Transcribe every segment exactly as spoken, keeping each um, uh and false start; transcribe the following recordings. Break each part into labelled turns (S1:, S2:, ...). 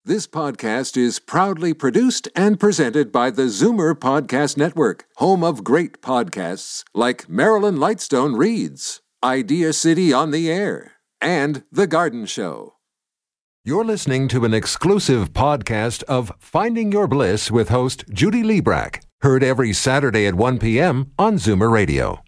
S1: This podcast is proudly produced and presented by the Zoomer Podcast Network, home of great podcasts like Marilyn Lightstone Reads, Idea City on the Air, and The Garden Show. You're listening to an exclusive podcast of Finding Your Bliss with host Judy Liebrack, heard every Saturday at one p.m. on Zoomer Radio.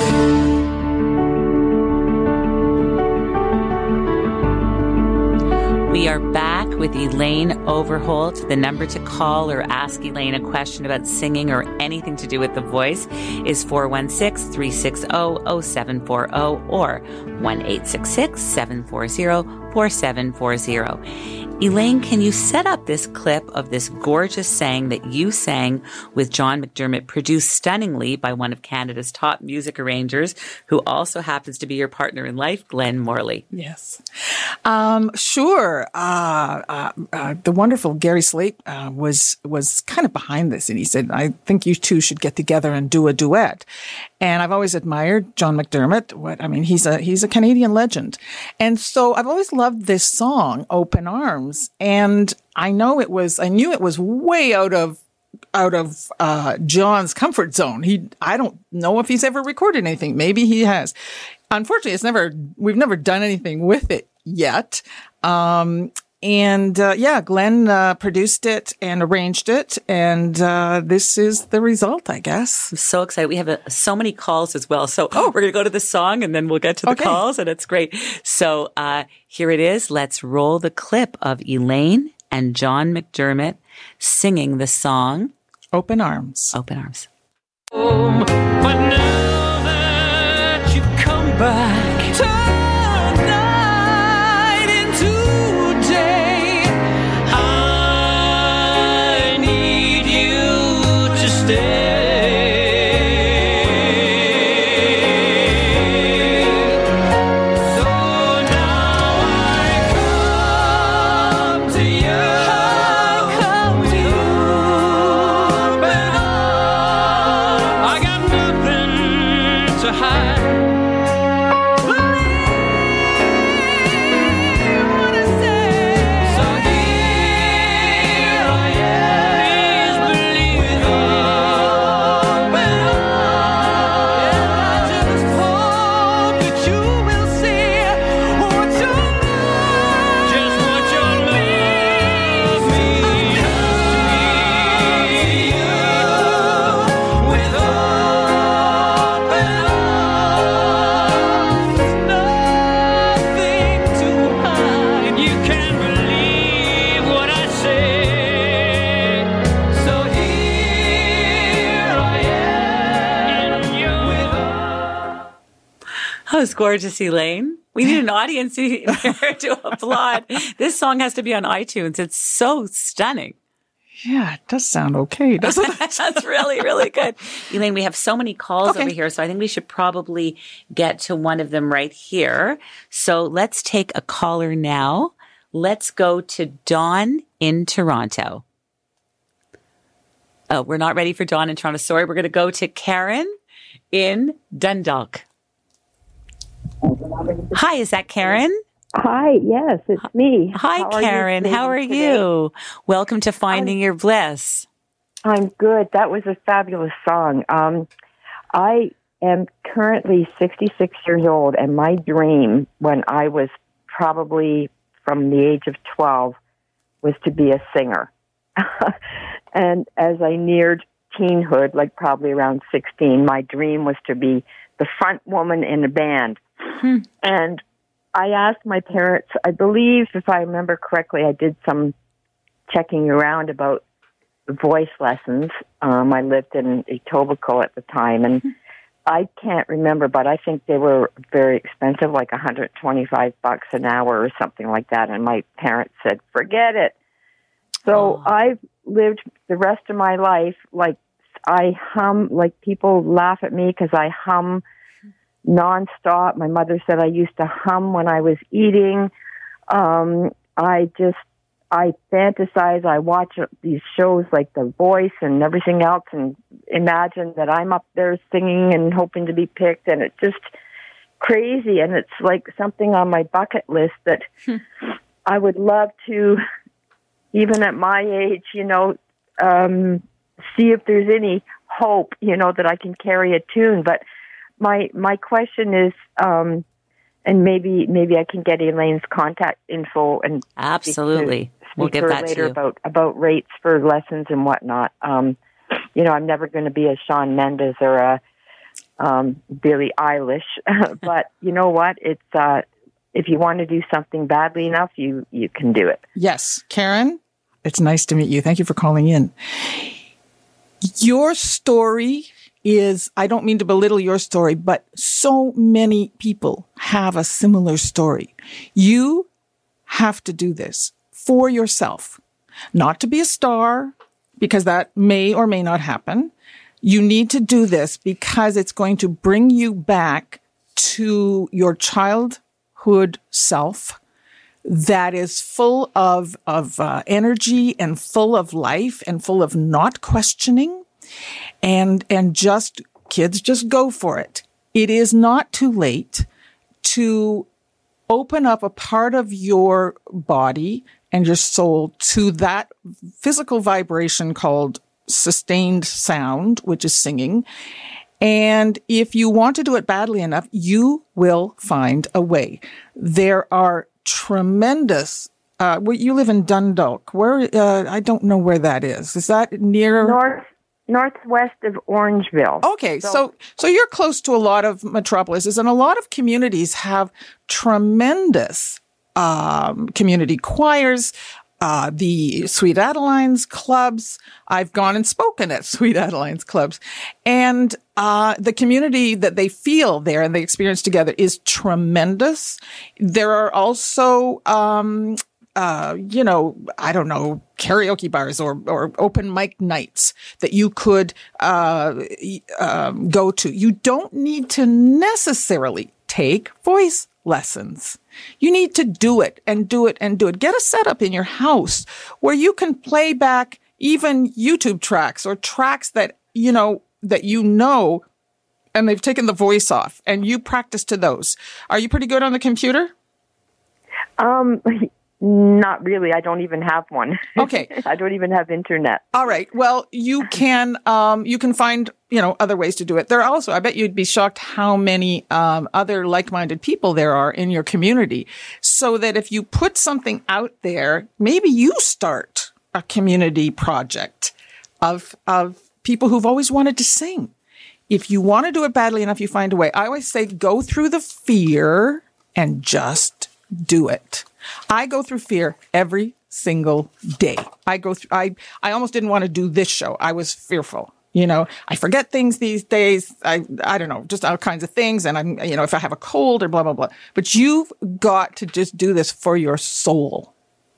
S2: We are back with Elaine Overholt. The number to call or ask Elaine a question about singing or anything to do with the voice is four one six, three six zero, zero seven four zero or one eight six six, seven four zero, four seven four zero. Elaine, can you set up this clip of this gorgeous sang that you sang with John McDermott, produced stunningly by one of Canada's top music arrangers, who also happens to be your partner in life, Glenn Morley?
S3: Yes. Um, sure. Uh, uh, uh, the wonderful Gary Slate uh, was was kind of behind this, and he said, I think you two should get together and do a duet. And I've always admired John McDermott. What I mean, he's a he's a Canadian legend. And so I've always loved this song, Open Arms. And I know it was, I knew it was way out of, out of, uh, John's comfort zone. He, I don't know if he's ever recorded anything. Maybe he has. Unfortunately, it's never, we've never done anything with it yet. Um, and, uh, yeah, Glenn, uh, produced it and arranged it. And, uh, this is the result, I guess.
S2: I'm so excited. We have a, so many calls as well. So oh. we're going to go to the song and then we'll get to the okay. calls, and it's great. So, uh, here it is. Let's roll the clip of Elaine and John McDermott singing the song
S3: Open Arms.
S2: Open Arms.
S4: Oh, but now that you've come back, turn night into day, I need you to stay. So now I come to you, I come to you, open arms. I got nothing to hide. Believe what I say. So here I am. Please believe with open arms. I just hope that you will see what you love. Just what you love me. I come to you with open arms. Nothing to hide. You can't believe what I say. So here I am with
S2: That was gorgeous, Elaine. We need an audience here to applaud. This song has to be on iTunes. It's so stunning.
S3: Yeah, it does sound okay, doesn't it?
S2: That's really, really good. Elaine, we have so many calls
S3: Okay.
S2: over here, so I think we should probably get to one of them right here. So let's take a caller now. Let's go to Dawn in Toronto. Oh, we're not ready for Dawn in Toronto. Sorry, we're going to go to Karen in Dundalk. Hi, is that Karen?
S5: Hi, yes, it's me.
S2: Hi,
S5: How are you
S2: Karen. How are
S5: today?
S2: you? Welcome to Finding Your Bliss.
S5: I'm good. That was a fabulous song. Um, I am currently sixty-six years old, and my dream when I was probably from the age of twelve was to be a singer. And as I neared teenhood, like probably around sixteen, my dream was to be the front woman in a band.
S2: Hmm.
S5: And I asked my parents, I believe, if I remember correctly, I did some checking around about voice lessons. Um, I lived in Etobicoke at the time, and I can't remember, but I think they were very expensive, like one hundred twenty-five bucks an hour or something like that. And my parents said, forget it. So
S2: Oh.
S5: I've lived the rest of my life, like I hum, like people laugh at me because I hum nonstop. My mother said I used to hum when I was eating. Um, I just, I fantasize. I watch these shows like The Voice and everything else and imagine that I'm up there singing and hoping to be picked. And it's just crazy. And it's like something on my bucket list that I would love to even at my age, you know, um, see if there's any hope, you know, that I can carry a tune. But my my question is, um, and maybe maybe I can get Elaine's contact info and
S2: Absolutely.
S5: speak to, speak
S2: We'll
S5: to
S2: give
S5: her
S2: that to
S5: later
S2: you.
S5: about about rates for lessons and whatnot. Um, you know, I'm never going to be a Shawn Mendes or a um, Billie Eilish, but you know what? It's uh, if you want to do something badly enough, you you can do it.
S3: Yes. Karen, it's nice to meet you. Thank you for calling in. Your story is, I don't mean to belittle your story, but so many people have a similar story. You have to do this for yourself, not to be a star, because that may or may not happen. You need to do this because it's going to bring you back to your childhood self that is full of, of uh, energy and full of life and full of not questioning and, and just kids just go for it. It is not too late to open up a part of your body and your soul to that physical vibration called sustained sound, which is singing. And if you want to do it badly enough, you will find a way. There are tremendous, uh, well, you live in Dundalk. Where, uh, I don't know where that is. Is that near?
S5: North, northwest of Orangeville.
S3: Okay, so, so so you're close to a lot of metropolises, and a lot of communities have tremendous um, community choirs. Uh, the Sweet Adelines clubs. I've gone and spoken at Sweet Adelines clubs, and uh, the community that they feel there and they experience together is tremendous. There are also, um, uh, you know, I don't know, karaoke bars or or open mic nights that you could uh, um, go to. You don't need to necessarily take voice lessons. You need to do it and do it and do it. Get a setup in your house where you can play back even YouTube tracks or tracks that, you know, that you know, and they've taken the voice off and you practice to those. Are you pretty good on the computer?
S5: Um, not really. I don't even have one.
S3: Okay.
S5: I don't even have internet.
S3: All right. Well, you can, um, you can find, you know, other ways to do it. There are also, I bet you'd be shocked how many, um, other like-minded people there are in your community. So that if you put something out there, maybe you start a community project of, of people who've always wanted to sing. If you want to do it badly enough, you find a way. I always say, go through the fear and just do it. I go through fear every single day. I go through, I, I almost didn't want to do this show. I was fearful. You know, I forget things these days. I, I don't know, just all kinds of things. And I'm, you know, if I have a cold or blah, blah, blah. But you've got to just do this for your soul.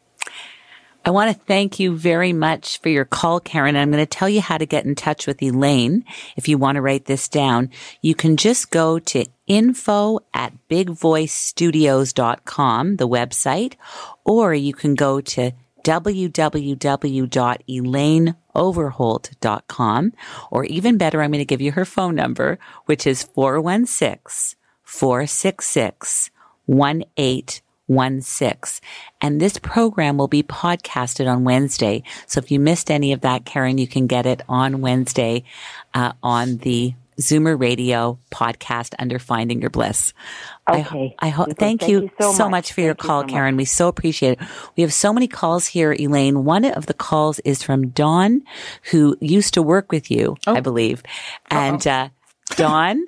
S2: I want to thank you very much for your call, Karen. I'm going to tell you how to get in touch with Elaine. If you want to write this down, you can just go to info at big voice studios dot com, the website, or you can go to w w w dot elaine overholt dot com, or even better, I'm going to give you her phone number, which is four one six, four six six, one eight one six. And this program will be podcasted on Wednesday. So if you missed any of that, Karen, you can get it on Wednesday uh, on the Zoomer Radio podcast under Finding Your Bliss.
S5: Okay.
S2: I, I ho-
S5: Super.
S2: thank,
S5: Thank
S2: you,
S5: you so
S2: so
S5: much.
S2: much for your
S5: Thank you
S2: call,
S5: so much.
S2: Karen. We so appreciate it. We have so many calls here, Elaine. One of the calls is from Dawn, who used to work with you,
S3: Oh.
S2: I believe. And uh, Dawn,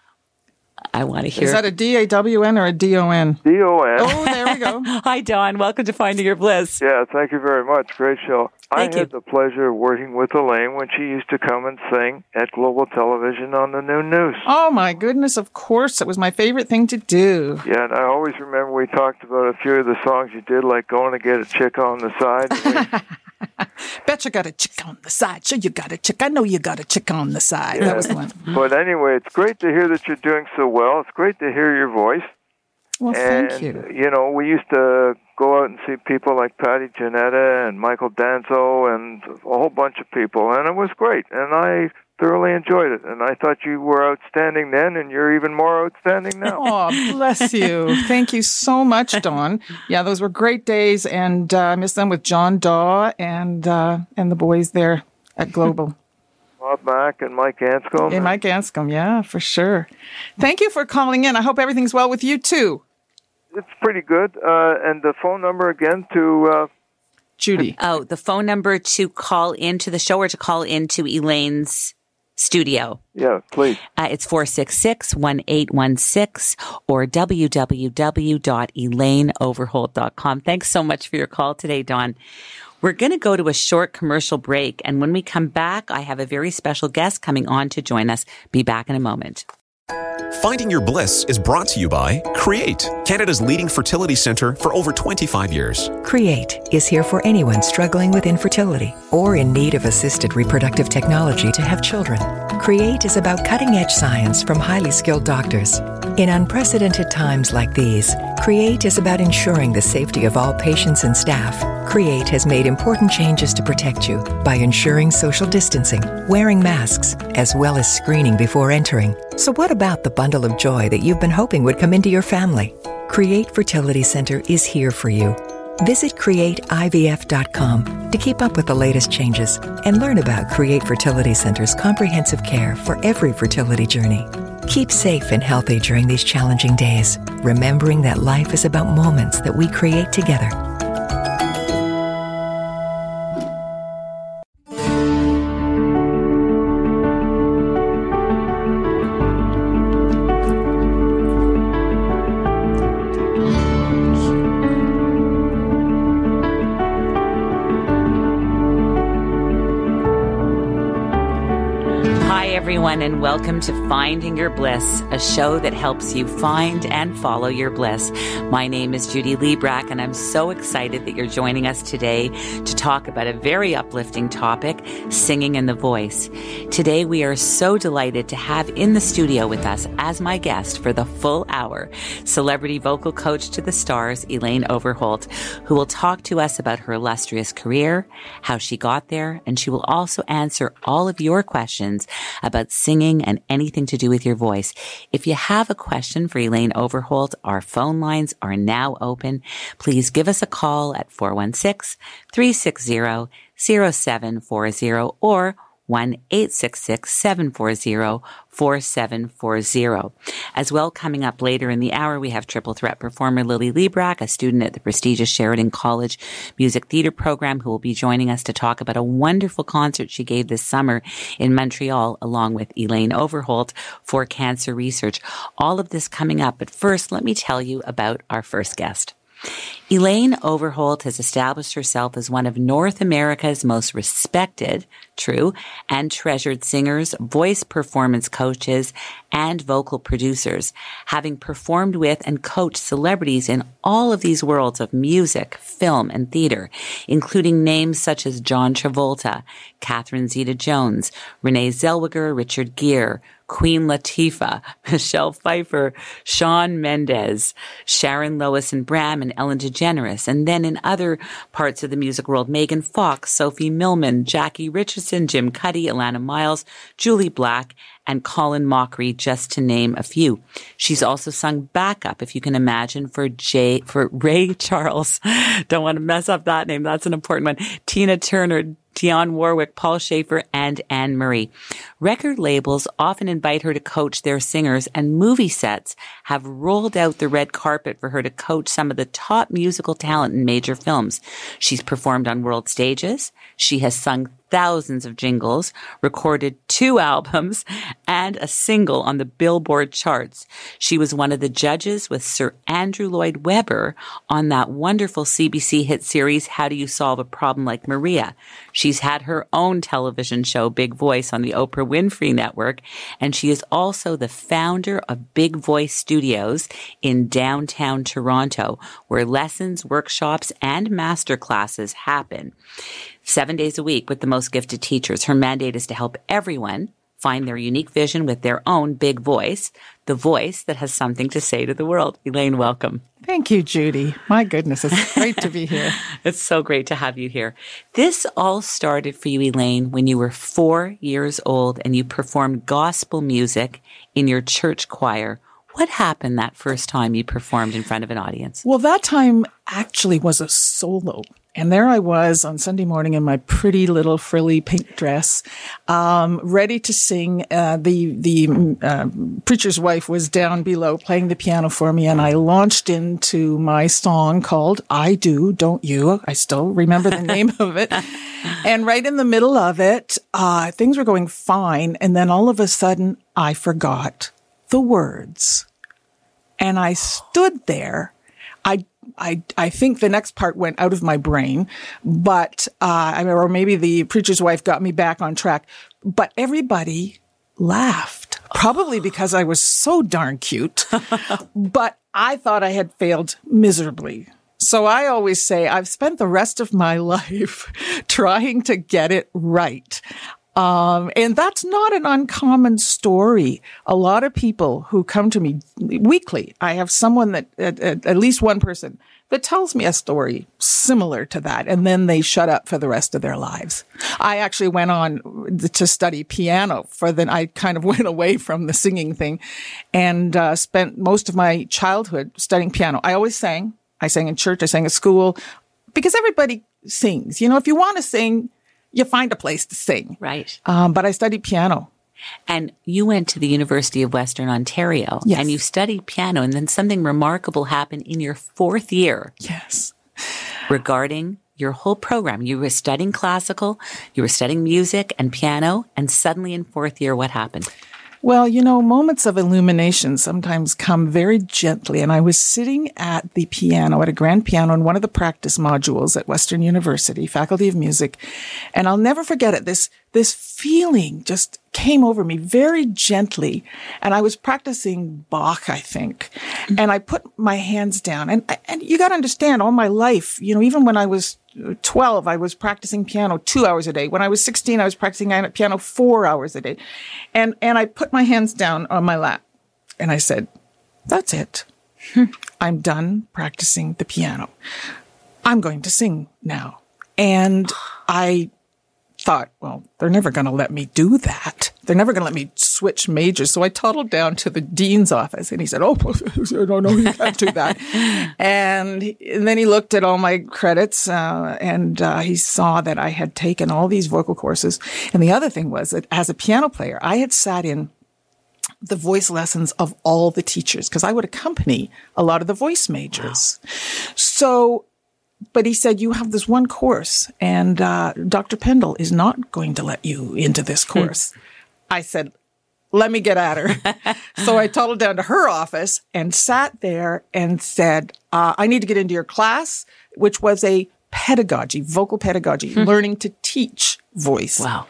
S2: I want to hear.
S3: Is that a D A W N or a D O N?
S6: D O N.
S3: Oh, there we go.
S2: Hi, Dawn. Welcome to Finding Your Bliss.
S6: Yeah, thank you very much. Great show.
S2: Thank
S6: I had
S2: you.
S6: the pleasure of working with Elaine when she used to come and sing at Global Television on the New News.
S3: Oh, my goodness. Of course. It was my favorite thing to do.
S6: Yeah, and I always remember we talked about a few of the songs you did, like Going to Get a Chick on the Side. And we,
S3: Bet you got a chick on the side. Sure, you got a chick. I know you got a chick on the side. That was the one.
S6: but anyway, it's great to hear that you're doing so well. It's great to hear your voice.
S3: Well,
S6: and,
S3: thank you.
S6: you know, we used to go out and see people like Patty Janetta and Michael Danzo and a whole bunch of people, and it was great. And I thoroughly enjoyed it. And I thought you were outstanding then, and you're even more outstanding now.
S3: Oh, bless you. Thank you so much, Don. Yeah, those were great days, and uh, I miss them with John Daw and uh, and the boys there at Global.
S6: Bob Mack and Mike Anscombe.
S3: And Mike Anscombe, yeah, for sure. Thank you for calling in. I hope everything's well with you, too.
S6: It's pretty good. Uh, and the phone number again to... Uh,
S3: Judy.
S2: Oh, the phone number to call into the show or to call into Elaine's studio.
S6: Yeah, please.
S2: Uh, it's four six six, one eight one six or w w w dot elaine overholt dot com. Thanks so much for your call today, Dawn. We're going to go to a short commercial break, and when we come back, I have a very special guest coming on to join us. Be back in a moment.
S7: Finding Your Bliss is brought to you by Create, Canada's leading fertility centre for over twenty-five years.
S8: Create is here for anyone struggling with infertility or in need of assisted reproductive technology to have children. Create is about cutting-edge science from highly skilled doctors. In unprecedented times like these, Create is about ensuring the safety of all patients and staff. Create has made important changes to protect you by ensuring social distancing, wearing masks, as well as screening before entering. So what about the bundle of joy that you've been hoping would come into your family? Create Fertility Center is here for you. Visit create I V F dot com to keep up with the latest changes and learn about Create Fertility Center's comprehensive care for every fertility journey. Keep safe and healthy during these challenging days, remembering that life is about moments that we create together.
S2: And welcome to Finding Your Bliss, a show that helps you find and follow your bliss. My name is Judy Liebrack, and I'm so excited that you're joining us today to talk about a very uplifting topic, singing in the voice. Today, we are so delighted to have in the studio with us as my guest for the full hour, celebrity vocal coach to the stars, Elaine Overholt, who will talk to us about her illustrious career, how she got there, and she will also answer all of your questions about singing and anything to do with your voice. If you have a question for Elaine Overholt, our phone lines are now open. Please give us a call at four one six, three six zero, zero seven four zero or one eight six six, seven four zero, four seven four zero. As well, coming up later in the hour, we have triple threat performer Lily Liebrack, a student at the prestigious Sheridan College Music Theatre Program, who will be joining us to talk about a wonderful concert she gave this summer in Montreal, along with Elaine Overholt for cancer research. All of this coming up, but first, let me tell you about our first guest. Elaine Overholt has established herself as one of North America's most respected, true, and treasured singers, voice performance coaches, and vocal producers, having performed with and coached celebrities in all of these worlds of music, film, and theater, including names such as John Travolta, Catherine Zeta-Jones, Renee Zellweger, Richard Gere, Queen Latifah, Michelle Pfeiffer, Shawn Mendes, Sharon Lois and Bram, and Ellen DeGeneres. And then in other parts of the music world, Megan Fox, Sophie Millman, Jackie Richardson, Jim Cuddy, Alana Miles, Julie Black, and Colin Mockery, just to name a few. She's also sung backup, if you can imagine, for Jay, for Ray Charles. Don't want to mess up that name. That's an important one. Tina Turner, Dionne Warwick, Paul Schaefer, and Anne Marie. Record labels often invite her to coach their singers, and movie sets have rolled out the red carpet for her to coach some of the top musical talent in major films. She's performed on world stages. She has sung thousands of jingles, recorded two albums, and a single on the Billboard charts. She was one of the judges with Sir Andrew Lloyd Webber on that wonderful C B C hit series, How Do You Solve a Problem Like Maria? She's had her own television show, Big Voice, on the Oprah Winfrey Network, and she is also the founder of Big Voice Studios in downtown Toronto, where lessons, workshops, and master classes happen. Seven days a week with the most gifted teachers. Her mandate is to help everyone find their unique vision with their own big voice, the voice that has something to say to the world. Elaine, welcome.
S3: Thank you, Judy. My goodness, it's great to be here.
S2: It's so great to have you here. This all started for you, Elaine, when you were four years old and you performed gospel music in your church choir. What happened that first time you performed in front of an audience?
S3: Well, that time actually was a solo. And there I was on Sunday morning in my pretty little frilly pink dress, um, ready to sing. Uh, the the uh, preacher's wife was down below playing the piano for me, and I launched into my song called I Do, Don't You? I still remember the name of it. And right in the middle of it, uh, things were going fine. And then all of a sudden, I forgot the words. And I stood there. I I, I think the next part went out of my brain, but, uh, or maybe the preacher's wife got me back on track, but everybody laughed, probably because I was so darn cute, but I thought I had failed miserably. So I always say I've spent the rest of my life trying to get it right. Um, and that's not an uncommon story. A lot of people who come to me weekly, I have someone that, at, at, at least one person that tells me a story similar to that, and then they shut up for the rest of their lives. I actually went on to study piano for then I kind of went away from the singing thing and, uh, spent most of my childhood studying piano. I always sang. I sang in church. I sang at school because everybody sings. You know, if you want to sing, you find a place to sing.
S2: Right.
S3: Um, but I studied piano.
S2: And you went to the University of Western Ontario.
S3: Yes.
S2: And you studied piano. And then something remarkable happened in your fourth year.
S3: Yes.
S2: Regarding your whole program. You were studying classical, you were studying music and piano. And suddenly in fourth year, what happened?
S3: Well, you know, moments of illumination sometimes come very gently. And I was sitting at the piano, at a grand piano in one of the practice modules at Western University, Faculty of Music. And I'll never forget it. This, this feeling just came over me very gently. And I was practicing Bach, I think. And I put my hands down. And, and you got to understand, all my life, you know, even when I was twelve, I was practicing piano two hours a day. When I was sixteen, I was practicing piano four hours a day. And, and I put my hands down on my lap and I said, that's it. I'm done practicing the piano. I'm going to sing now. And I thought, well, they're never going to let me do that. They're never going to let me switch majors. So I toddled down to the dean's office and he said, oh, no, no, you can't do that. and, and then he looked at all my credits uh, and uh, he saw that I had taken all these vocal courses. And the other thing was that as a piano player, I had sat in the voice lessons of all the teachers because I would accompany a lot of the voice majors. Wow. So But he said, you have this one course and uh, Doctor Pendle is not going to let you into this course. I said, let me get at her. So I toddled down to her office and sat there and said, uh, I need to get into your class, which was a pedagogy, vocal pedagogy, learning to teach voice.
S2: Wow.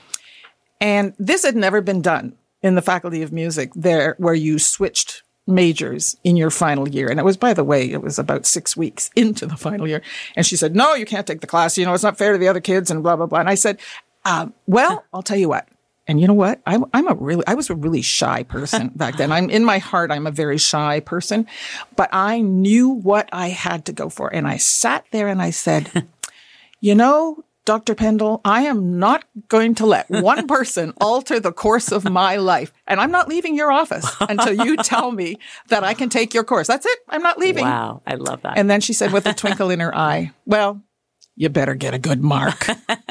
S3: And this had never been done in the Faculty of Music there where you switched majors in your final year. And it was, by the way, it was about six weeks into the final year. And she said, no, you can't take the class. You know, it's not fair to the other kids and blah, blah, blah. And I said, uh, well, I'll tell you what. And you know what? I'm, I'm a really, I was a really shy person back then. I'm in my heart, I'm a very shy person, but I knew what I had to go for. And I sat there and I said, you know, Doctor Pendle, I am not going to let one person alter the course of my life. And I'm not leaving your office until you tell me that I can take your course. That's it. I'm not leaving.
S2: Wow. I love that.
S3: And then she said with a twinkle in her eye, well, you better get a good mark.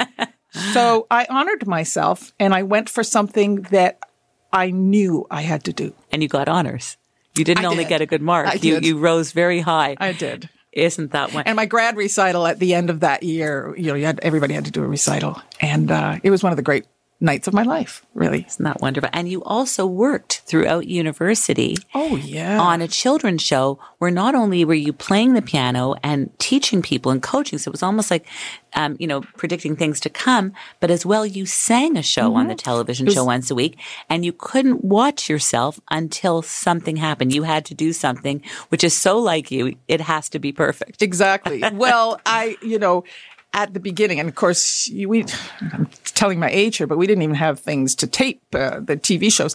S3: So I honored myself and I went for something that I knew I had to do.
S2: And you got honors. You didn't
S3: I
S2: only
S3: did.
S2: get a good mark.
S3: I
S2: You
S3: did.
S2: you rose very high.
S3: I did.
S2: Isn't that one?
S3: And my grad recital at the end of that year, you know, you had, everybody had to do a recital. And uh, it was one of the great nights of my life, really.
S2: Isn't that wonderful? And you also worked throughout university
S3: Oh, yeah.
S2: on a children's show where not only were you playing the piano and teaching people and coaching, so it was almost like, um, you know, predicting things to come, but as well, you sang a show mm-hmm. on the television
S3: was,
S2: show once a week and you couldn't watch yourself until something happened. You had to do something, which is so like you, it has to be perfect.
S3: Exactly. Well, I, you know, at the beginning, and of course, we, I'm telling my age here, but we didn't even have things to tape uh, the T V shows.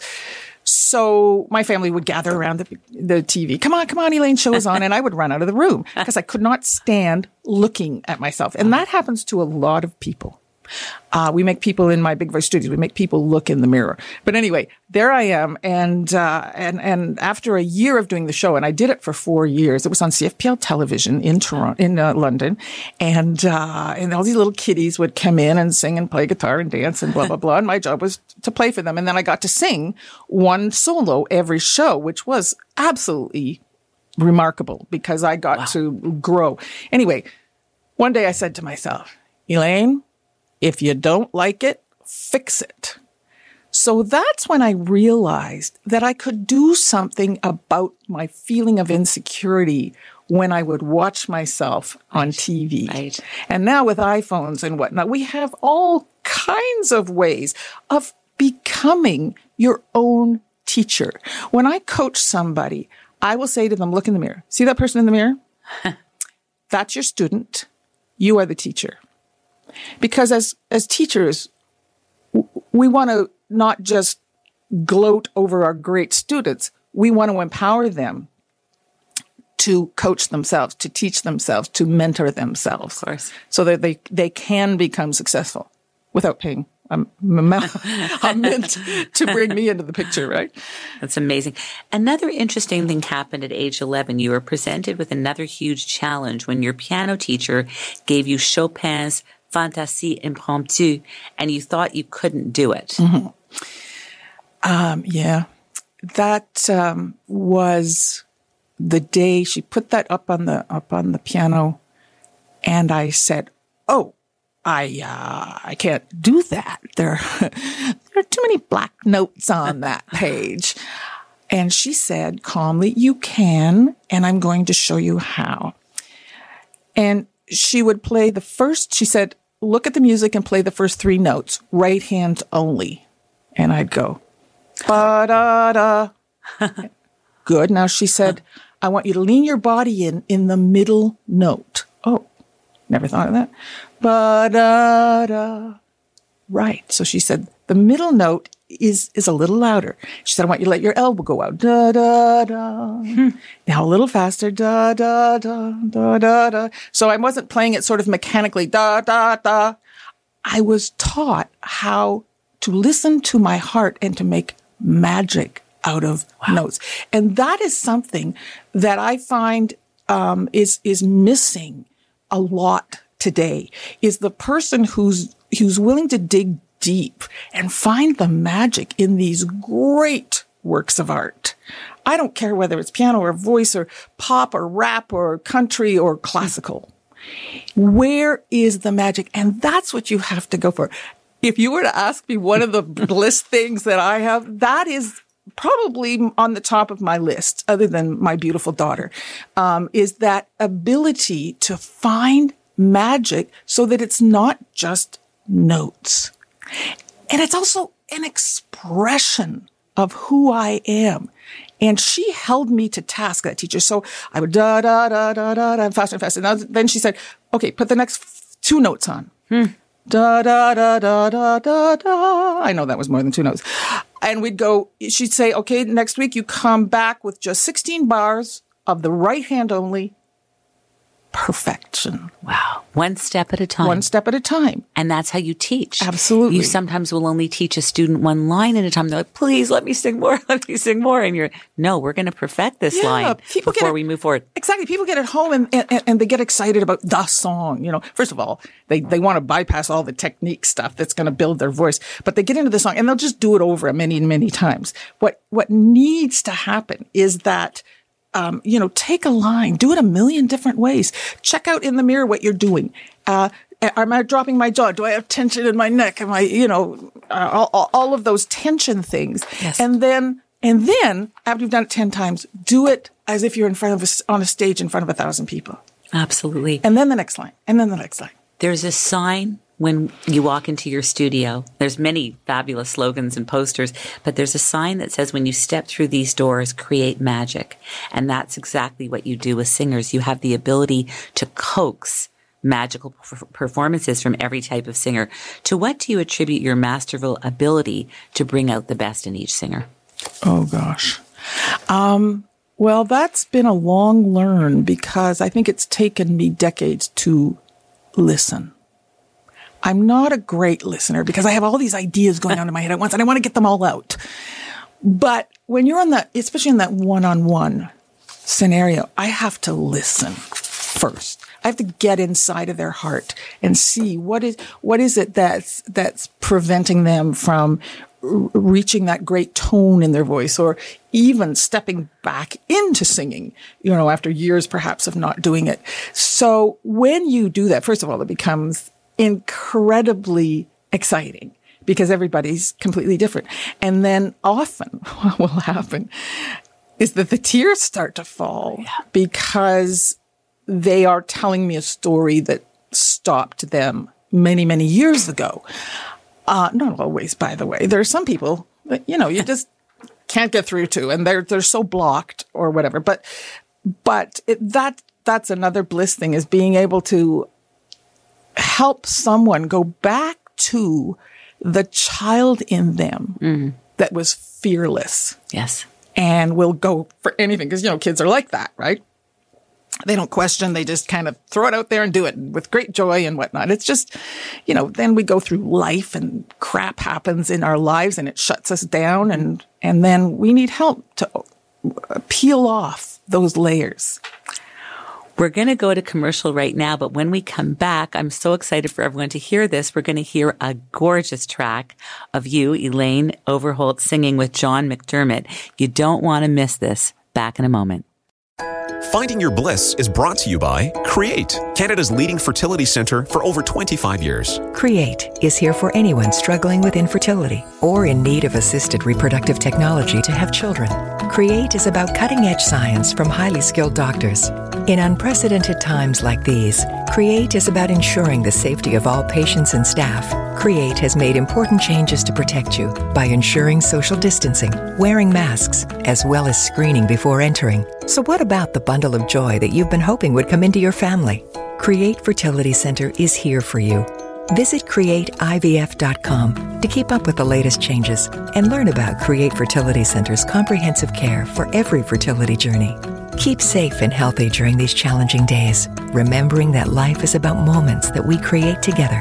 S3: So my family would gather around the, the T V. Come on, come on, Elaine, show is on. And I would run out of the room because I could not stand looking at myself. And that happens to a lot of people. Uh, we make people in my Big Voice studios, we make people look in the mirror. But anyway, there I am. And, uh, and, and after a year of doing the show, and I did it for four years, it was on C F P L television in Toronto, in uh, London. And, uh, and all these little kiddies would come in and sing and play guitar and dance and blah, blah, blah. And my job was to play for them. And then I got to sing one solo every show, which was absolutely remarkable because I got wow. to grow. Anyway, one day I said to myself, Elaine, if you don't like it, fix it. So that's when I realized that I could do something about my feeling of insecurity when I would watch myself on T V.
S2: Right.
S3: And now with iPhones and whatnot, we have all kinds of ways of becoming your own teacher. When I coach somebody, I will say to them, look in the mirror. See that person in the mirror? That's your student. You are the teacher. Because as, as teachers, we want to not just gloat over our great students. We want to empower them to coach themselves, to teach themselves, to mentor themselves.
S2: Of course.
S3: So that they, they can become successful without paying a, a mint to bring me into the picture, right?
S2: That's amazing. Another interesting thing happened at age eleven. You were presented with another huge challenge when your piano teacher gave you Chopin's Fantasie Impromptue, and you thought you couldn't do it.
S3: Mm-hmm. Um, yeah, that um, was the day she put that up on the up on the piano, and I said, "Oh, I uh, I can't do that. There, there are too many black notes on that page." And she said calmly, "You can, and I'm going to show you how." And she would play the first, she said, look at the music and play the first three notes, right hand only. And I'd go, ba-da-da. Good. Now she said, I want you to lean your body in, in the middle note. Oh, never thought of that. Ba-da-da. Right. So she said, the middle note is is a little louder. She said, I want you to let your elbow go out. Da, da, da. Hmm. Now a little faster. Da, da, da, da, da, da. So I wasn't playing it sort of mechanically. Da, da, da. I was taught how to listen to my heart and to make magic out of wow. notes. And that is something that I find um, is is missing a lot today, is the person who's who's willing to dig deep and find the magic in these great works of art. I don't care whether it's piano or voice or pop or rap or country or classical. Where is the magic? And that's what you have to go for. If you were to ask me one of the bliss things that I have, that is probably on the top of my list, other than my beautiful daughter, um, is that ability to find magic so that it's not just notes. And it's also an expression of who I am. And she held me to task, that teacher. So I would da, da, da, da, da, da, faster and faster. And then she said, okay, put the next f- two notes on. Hmm. Da, da, da, da, da, da, da. I know that was more than two notes. And we'd go, she'd say, okay, next week you come back with just sixteen bars of the right hand only. Perfection.
S2: Wow. One step at a time.
S3: One step at a time.
S2: And that's how you teach.
S3: Absolutely.
S2: You sometimes will only teach a student one line at a time. They're like, please let me sing more, let me sing more. And you're, no, we're going to perfect this
S3: yeah,
S2: line before
S3: get,
S2: we move forward.
S3: Exactly. People get at home and, and, and they get excited about the song. You know, first of all, they, they want to bypass all the technique stuff that's going to build their voice, but they get into the song and they'll just do it over many, many times. What, what needs to happen is that Um, you know, take a line, do it a million different ways. Check out in the mirror what you're doing. Uh, am I dropping my jaw? Do I have tension in my neck? Am I, you know, uh, all, all of those tension things.
S2: Yes.
S3: And then, and then after you've done it ten times, do it as if you're in front of a, on a stage in front of a thousand people.
S2: Absolutely.
S3: And then the next line, and then the next line.
S2: There's a sign when you walk into your studio. There's many fabulous slogans and posters, but there's a sign that says when you step through these doors, create magic. And that's exactly what you do with singers. You have the ability to coax magical per- performances from every type of singer. To what do you attribute your masterful ability to bring out the best in each singer?
S3: Oh, gosh. Um, well, that's been a long learn because I think it's taken me decades to listen. I'm not a great listener because I have all these ideas going on in my head at once and I want to get them all out. But when you're on that, especially in that one-on-one scenario, I have to listen first. I have to get inside of their heart and see what is what is it that's that's preventing them from r- reaching that great tone in their voice, or even stepping back into singing, you know, after years perhaps of not doing it. So when you do that, first of all, it becomes incredibly exciting because everybody's completely different. And then often what will happen is that the tears start to fall yeah. because they are telling me a story that stopped them many, many years ago. Uh, not always, by the way. There are some people that, you know, you just can't get through to, and they're they're so blocked or whatever. But but it, that that's another bliss thing, is being able to help someone go back to the child in them mm. that was fearless.
S2: Yes.
S3: And will go for anything, because, you know, kids are like that, right? They don't question. They just kind of throw it out there and do it with great joy and whatnot. It's just, you know, then we go through life and crap happens in our lives and it shuts us down. And, and then we need help to peel off those layers.
S2: We're going to go to commercial right now, but when we come back, I'm so excited for everyone to hear this. We're going to hear a gorgeous track of you, Elaine Overholt, singing with John McDermott. You don't want to miss this. Back in a moment.
S7: Finding Your Bliss is brought to you by Create, Canada's leading fertility centre for over twenty-five years.
S8: Create is here for anyone struggling with infertility or in need of assisted reproductive technology to have children. Create is about cutting-edge science from highly skilled doctors. In unprecedented times like these, Create is about ensuring the safety of all patients and staff. Create has made important changes to protect you by ensuring social distancing, wearing masks, as well as screening before entering. So what about the bundle of joy that you've been hoping would come into your family? Create Fertility Center is here for you. Visit create I V F dot com to keep up with the latest changes and learn about Create Fertility Center's comprehensive care for every fertility journey. Keep safe and healthy during these challenging days, remembering that life is about moments that we create together.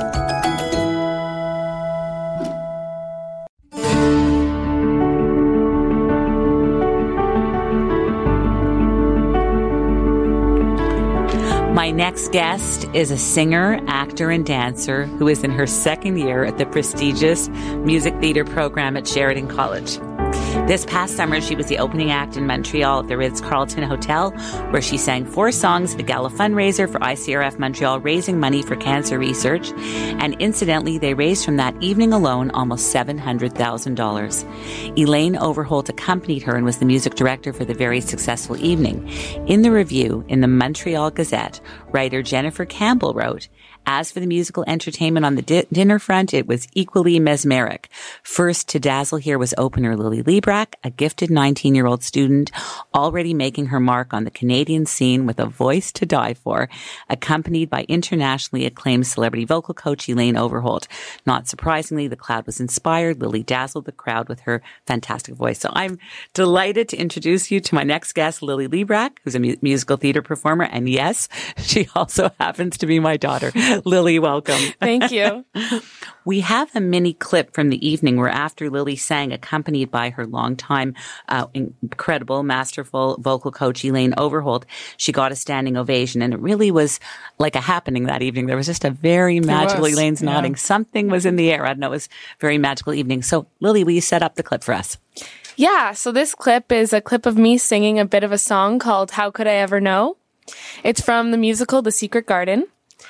S2: My next guest is a singer, actor, and dancer who is in her second year at the prestigious music theater program at Sheridan College. This past summer, she was the opening act in Montreal at the Ritz-Carlton Hotel, where she sang four songs at a gala fundraiser for I C R F Montreal, raising money for cancer research. And incidentally, they raised from that evening alone almost seven hundred thousand dollars. Elaine Overholt accompanied her and was the music director for the very successful evening. In the review in the Montreal Gazette, writer Jennifer Campbell wrote, "As for the musical entertainment on the di- dinner front, it was equally mesmeric. First to dazzle here was opener Lily Liebrecht, a gifted nineteen-year-old student already making her mark on the Canadian scene with a voice to die for, accompanied by internationally acclaimed celebrity vocal coach Elaine Overholt. Not surprisingly, the crowd was inspired. Lily dazzled the crowd with her fantastic voice." So I'm delighted to introduce you to my next guest, Lily Liebrecht, who's a mu- musical theater performer. And yes, she also happens to be my daughter. Lily, welcome.
S9: Thank you.
S2: We have a mini clip from the evening where after Lily sang, accompanied by her longtime, uh, incredible, masterful vocal coach, Elaine Overholt, she got a standing ovation. And it really was like a happening that evening. There was just a very magical, Elaine's
S9: yeah.
S2: nodding. Something was in the air. I don't know. It was a very magical evening. So Lily, will you set up the clip for us?
S9: Yeah. So this clip is a clip of me singing a bit of a song called How Could I Ever Know? It's from the musical The Secret Garden.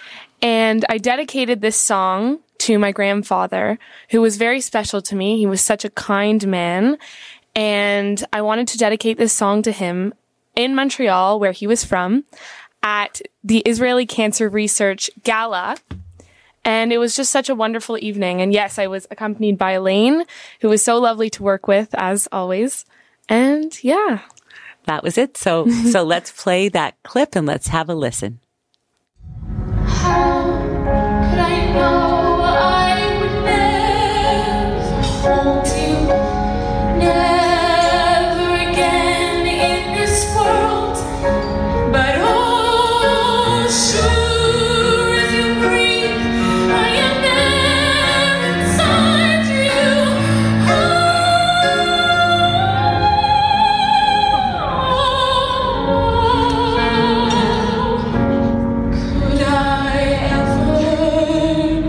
S9: And I dedicated this song to my grandfather, who was very special to me. He was such a kind man. And I wanted to dedicate this song to him in Montreal, where he was from, at the Israeli Cancer Research Gala. And it was just such a wonderful evening. And yes, I was accompanied by Elaine, who was so lovely to work with, as always. And yeah.
S2: That was it. So, so let's play that clip and let's have a listen.
S4: know I would never hold you, never again in this world. But oh, sure as you breathe, I am there inside you. Could I ever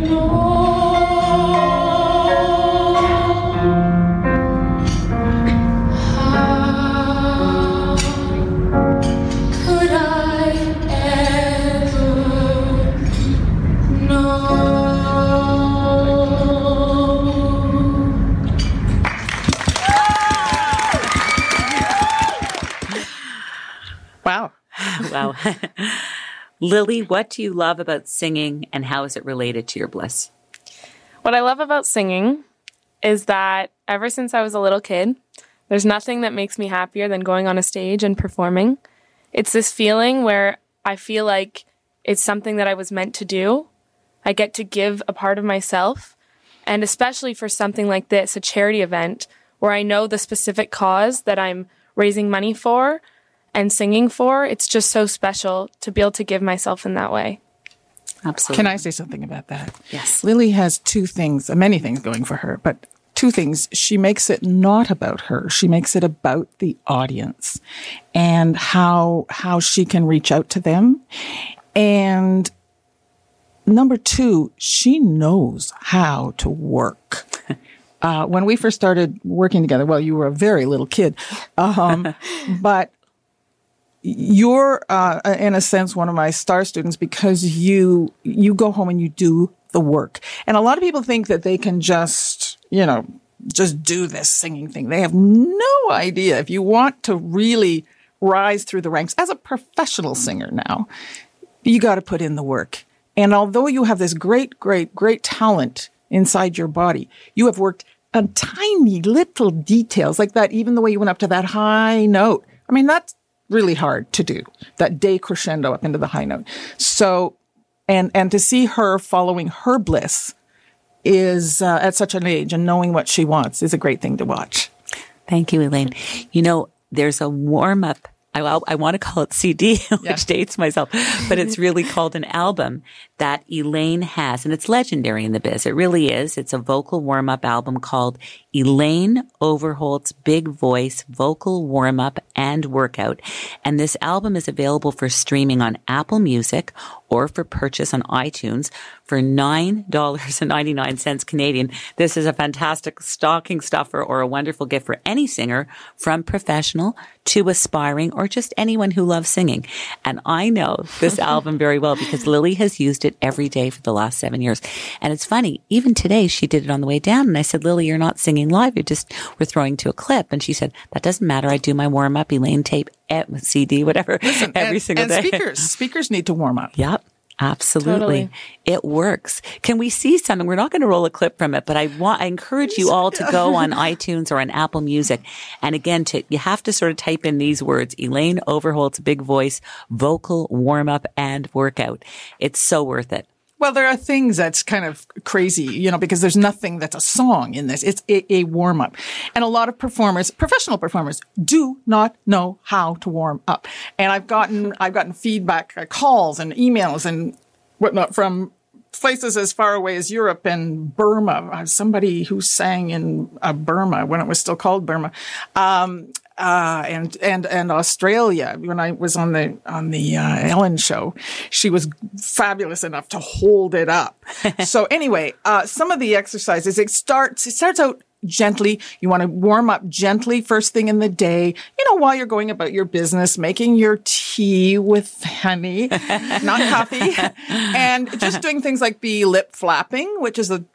S4: know how? Could I ever know?
S3: Wow.
S2: Wow. Lily, what do you love about singing and how is it related to your bliss?
S9: What I love about singing is that ever since I was a little kid, there's nothing that makes me happier than going on a stage and performing. It's this feeling where I feel like it's something that I was meant to do. I get to give a part of myself. And especially for something like this, a charity event, where I know the specific cause that I'm raising money for and singing for, it's just so special to be able to give myself in that way.
S2: Absolutely.
S3: Can I say something about that?
S2: Yes.
S3: Lily has two things, uh, many things going for her, but two things. She makes it not about her. She makes it about the audience and how how she can reach out to them. And number two, she knows how to work. Uh, when we first started working together, well, you were a very little kid, um, but you're, uh, in a sense, one of my star students because you you go home and you do the work. And a lot of people think that they can just, you know, just do this singing thing. They have no idea. If you want to really rise through the ranks as a professional singer now, you got to put in the work. And although you have this great, great, great talent inside your body, you have worked on tiny little details like that, even the way you went up to that high note. I mean, that's really hard to do, that decrescendo up into the high note. So, and, and to see her following her bliss is uh, at such an age and knowing what she wants is a great thing to watch.
S2: Thank you, Elaine. You know, there's a warm-up. I, I want to call it C D, which
S3: Yeah.
S2: dates myself, but it's really called an album that Elaine has, and it's legendary in the biz. It really is. It's a vocal warm-up album called Elaine Overholt's Big Voice Vocal Warm-Up and Workout. And this album is available for streaming on Apple Music or for purchase on iTunes for nine dollars and ninety-nine cents Canadian. This is a fantastic stocking stuffer or a wonderful gift for any singer, from professional to aspiring or just anyone who loves singing. And I know this album very well because Lily has used it every day for the last seven years. And it's funny, even today she did it on the way down and I said, Lily, you're not singing live. You're just, we're throwing to a clip. And she said, that doesn't matter. I do my warm up, Elaine tape, C D, whatever,
S3: Listen,
S2: every
S3: and,
S2: single
S3: and
S2: day.
S3: speakers, speakers need to warm up.
S2: Yep. Absolutely.
S9: Totally.
S2: It works. Can we see something? We're not going to roll a clip from it, but I want, I encourage you all to go on iTunes or on Apple Music. And again, to, you have to sort of type in these words, Elaine Overholt's Big Voice, Vocal Warm Up and Workout. It's so worth it.
S3: Well, there are things that's kind of crazy, you know, because there's nothing that's a song in this. It's a, a warm up. And a lot of performers, professional performers, do not know how to warm up. And I've gotten, I've gotten feedback, uh, calls and emails and whatnot from places as far away as Europe and Burma. Uh, somebody who sang in uh, Burma when it was still called Burma. Um, Uh, and, and, and Australia, when I was on the, on the, uh, Ellen show, she was fabulous enough to hold it up. So anyway, uh, some of the exercises, it starts, it starts out gently. You want to warm up gently first thing in the day, you know, while you're going about your business, making your tea with honey, not coffee, and just doing things like be lip flapping, which is a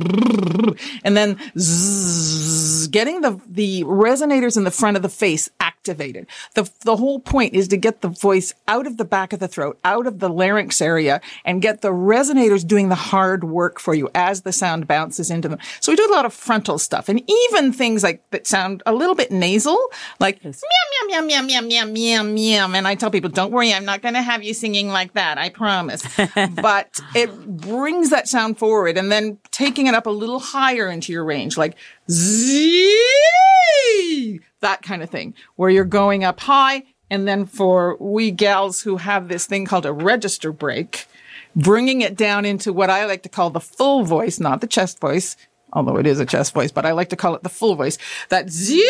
S3: and then zzz, getting the the resonators in the front of the face act activated. The, the whole point is to get the voice out of the back of the throat, out of the larynx area, and get the resonators doing the hard work for you as the sound bounces into them. So we do a lot of frontal stuff, and even things like that sound a little bit nasal, like meow, meow, meow, meow, meow, meow, meow. And I tell people, don't worry, I'm not going to have you singing like that, I promise. But it brings that sound forward, and then taking it up a little higher into your range, like zee, that kind of thing, where you're going up high. And then for we gals who have this thing called a register break, bringing it down into what I like to call the full voice, not the chest voice, although it is a chest voice, but I like to call it the full voice. That zee,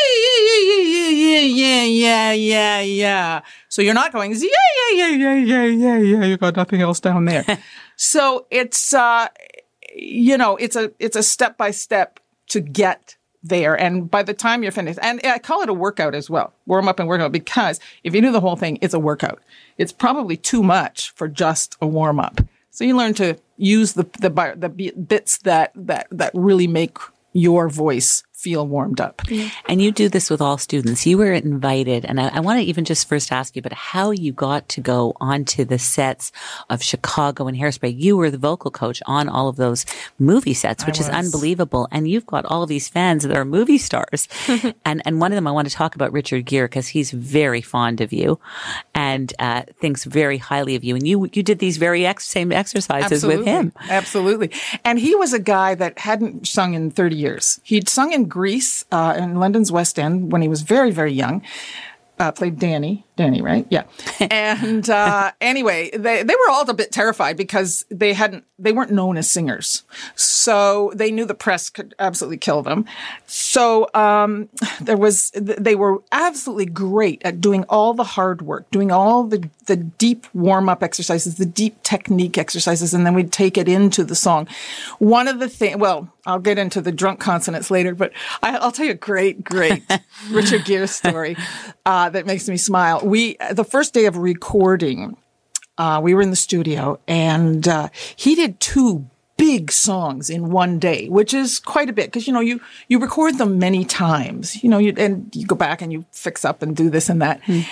S3: yeah, yeah, yeah, yeah, yeah, yeah. So you're not going zee, yeah, yeah, yeah, yeah, yeah, yeah. You got nothing else down there. So it's, uh, you know, it's a, it's a step by step to get there. And by the time you're finished, and I call it a workout as well, warm up and workout, because if you do the whole thing, it's a workout. It's probably too much for just a warm up. So you learn to use the, the, the bits that, that, that really make your voice feel warmed up.
S2: And you do this with all students. You were invited, and I, I want to even just first ask you about how you got to go onto the sets of Chicago and Hairspray. You were the vocal coach on all of those movie sets, which is unbelievable. And you've got all of these fans that are movie stars. and and one of them, I want to talk about Richard Gere, because he's very fond of you and uh, thinks very highly of you. And you you did these very ex- same exercises
S3: Absolutely.
S2: with him.
S3: Absolutely. And he was a guy that hadn't sung in thirty years. He'd sung in Greece, uh, in London's West End when he was very, very young. Uh, played Danny. Danny, right? Yeah. And uh, anyway, they, they were all a bit terrified because they hadn't, they weren't known as singers. So they knew the press could absolutely kill them. So um, there was, they were absolutely great at doing all the hard work, doing all the, the deep warm-up exercises, the deep technique exercises, and then we'd take it into the song. One of the things, well, I'll get into the drunk consonants later, but I, I'll tell you a great, great Richard Gere story uh, that makes me smile. We, the first day of recording, uh, we were in the studio, and uh, he did two big songs in one day, which is quite a bit because, you know, you, you record them many times, you know, you, and you go back and you fix up and do this and that. Mm.